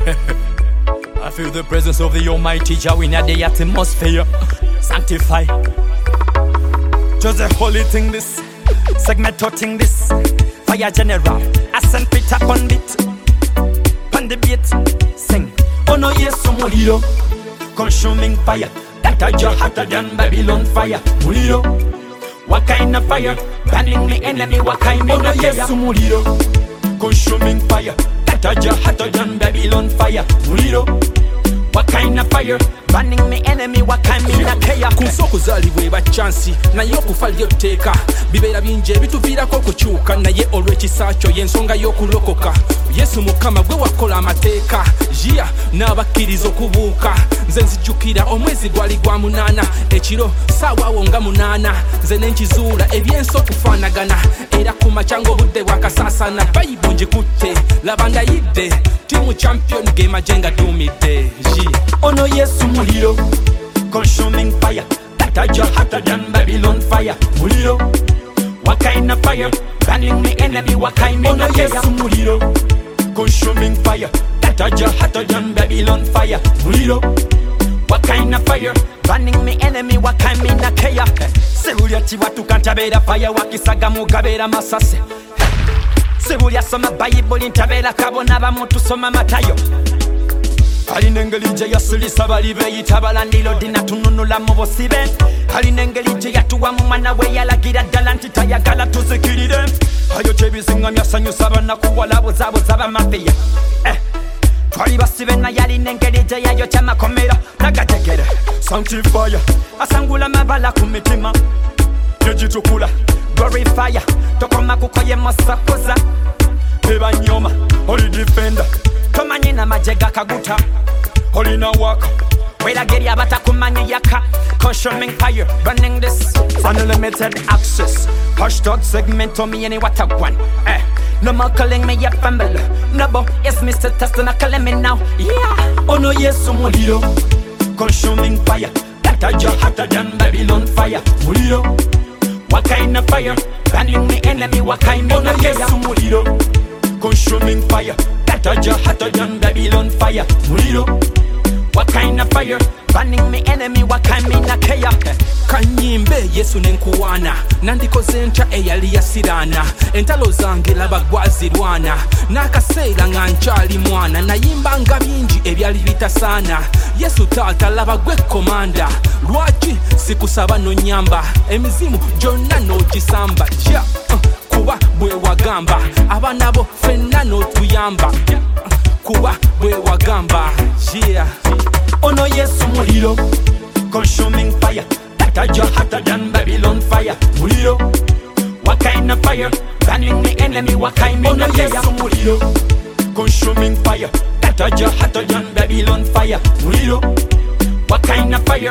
I feel the presence of the Almighty Jah in the atmosphere. Sanctify. Just a holy thing this. Segment thing this. Fire general. I send Peter on beat. On the beat. Sing. Oh no, yes, Muliro. Consuming fire. That a Jah hotter than Babylon fire. Muliro. What kind of fire? Banning the enemy. What kind of fire? Oh no, yes, Muliro. Consuming fire. That a Jah hotter than Babylon fire. Muliro. What kind of fire? Banning me enemy, what kind of fire? Kunsoko zaliwe ba chansi naye okufa lyotteeka bibeera bingi ebituviirako okukyuka naye olw'ekisa kyo y'ensonga y'okulokoka. Yesu mukama gwe wakola amateeka jia n'abakkiriza okubuuka. Nze nzijjukira omwezi gwali gwa 8 ekiro saawaawo nga 8 nze ne nkizuula ebyensi okufaanagana era ku makya ng'obudde bwakasaasana. Bayibuli ngikutte laba ndayidde tiimu champion gemaje nga tumidde. Ono Yesu Muliro, consuming fire. That a Jah hotter than Babylon fire. Muliro, what kind of fire? Banning me enemy, what kind of fire? Ono Yesu Muliro, consuming fire. That a Jah hotter than Babylon fire. Muliro, what kind of fire? Banning me enemy, what kind of fire? Sebulya chibatu kantabera fire wakisaga mugabera masase. Sebulya soma Bible ntabera kabona bamuntu soma Matayo. Alina engeri gye yasulisa bali beeyita balandiro dina tununula mu busibe. Alina engeri gye yatuwa mu mwana we yalagira ddala nti tayagala tuzikirire. Ayokya ebiziŋŋamya asanyusa bannakuwala buzaabuza bamafiya. Twali basibe naye alina engeri gye yayokya makomera nagategere. Sanctify asangula mabala ku mitima tegitukula. Glorify tokoma kukoye mosakoza tebanyoma oli defender. Tomanyi na majega kaguta Holina waka Welageri abatakumanyi yaka Consuming fire, running this Unlimited access Hashtag segment on me any what I want. No more calling me a family. No more, yes Mr. Tester not calling me now. Yeah. Oh no, yes, Muliro. Consuming fire. That a Jah hotter than Babylon fire. Muliro. What kind of fire? Banning me enemy, what kind of fire? Oh no, yes, Muliro. Consuming fire. That a Jah hotter than Babylon fire. Muliro. What kind of fire? Banning me enemy, what kind of fire? Kanyimbe Yesu nenkuwana nandikoze ntya eyali yasirana. Entalo zange laba gwazirwana n'akaseera nga nkyali mwana nayimba nga bingi ebyali bitasaana. Yesu taata laba gwe komanda lwaki sikusaba nonyamba emizimu gyonna n'ogisamba ja kuba bwe wagamba abaana bo ffenna n'otuyamba kuba bwe wagamba yeah. Ono Yesu Muliro, consuming fire. That a Jah hotter than Babylon fire. Muliro, what kind of fire? Banning me enemy, what kind of fire? Ono Yesu Muliro, consuming fire. That a Jah hotter than Babylon fire. Muliro, what kind of fire?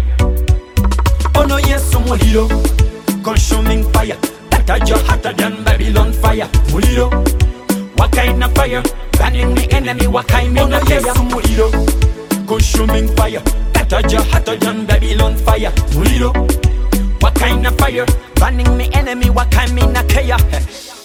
Ono Yesu Muliro, consuming fire. That a Jah hotter than Babylon fire. Muliro, what kind of fire? Banning me enemy, what kind of fire? Ono Yesu Muliro, consuming fire. That a Jah hotter than Babylon fire. Muliro, what kind of fire? Banning me enemy, what kind of fire?